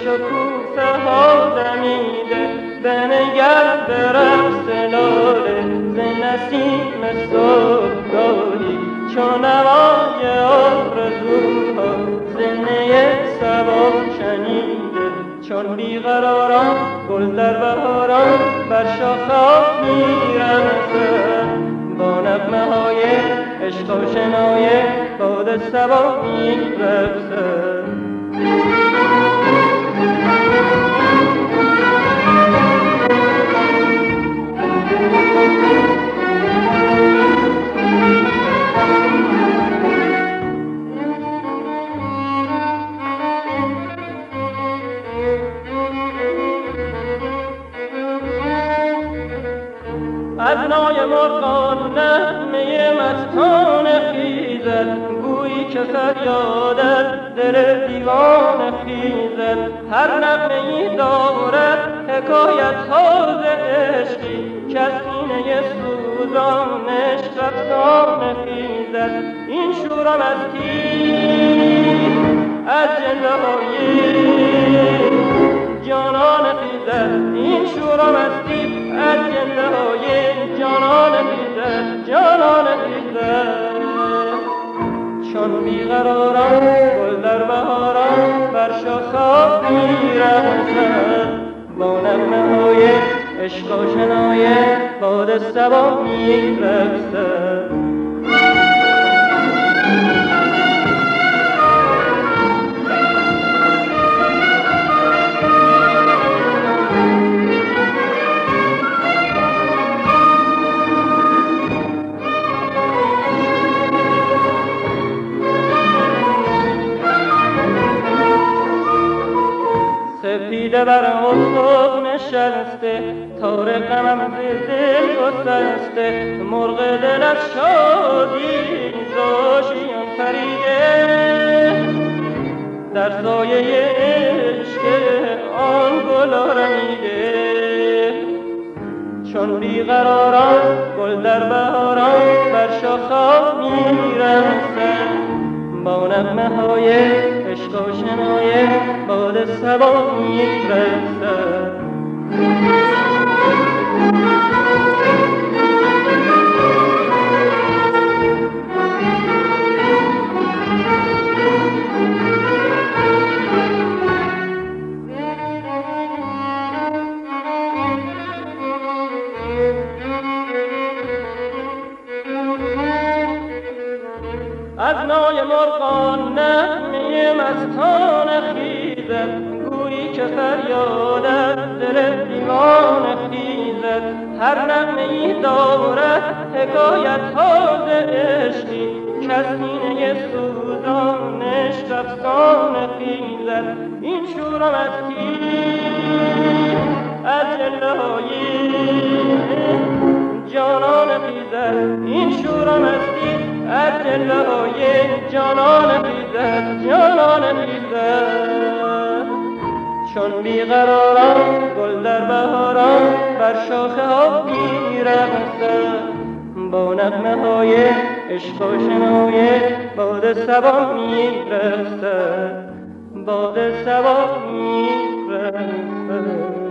شکوفه ها دمیده، بنگر به رقص لاله ز نسیم صبحگاهی، چون نوای آرزوها ز نی صبا شنیده، چون بیقراران گل در بهاران بر شاخه‌ها می‌رقصند، با نغمه‌های عشق و شنای باد صبا می‌رقصند. از نای مرغان نغمه مستانه خیزد، گویی که فریاد از دل دیوانه خیزد. هر نغمه‌ای دارد حکایت‌ها ز عشقی، کز سینه سوزان عشق افسانه خیزد. این شور و مستی از جلوه‌های جانان خیزد، این شور و مستی از جلوه‌های جانان خیزد، جانان خیزد. چون بیقراران گل در بهاران بر شاخه‌ها می‌رقصند، با نغمه‌های عشق و شنای باد صبا می‌رقصند. سپیده بر افق نشسته، تار غمم ز دل گسسته، مرغ دل از شادی ز آشیان پریده، در سایه عشق آن گل رمیده. چون بیقراران گل در بهاران بر شاخه‌ها می‌رقصند، با نغمه‌های عشق و شنای باد صبا می‌رقصند. از نای مرغان نغمه مستانه خیزد، گویی که فریاد از دل دیوانه خیزد. هر نغمه‌ای دارد حکایت‌ها ز عشقی، کز سینه سوزان عشق افسانه خیزد. این شور و مستی از جلوه‌های جانان خیزد، این شور و مستی از جلوه‌های جانان خیزد، جانان خیزد. چون بیقراران گل در بهاران بر شاخه‌ها می‌رقصند، با نغمه‌های عشق و شنای باد صبا می‌رقصند، باد صبا می‌رقصند.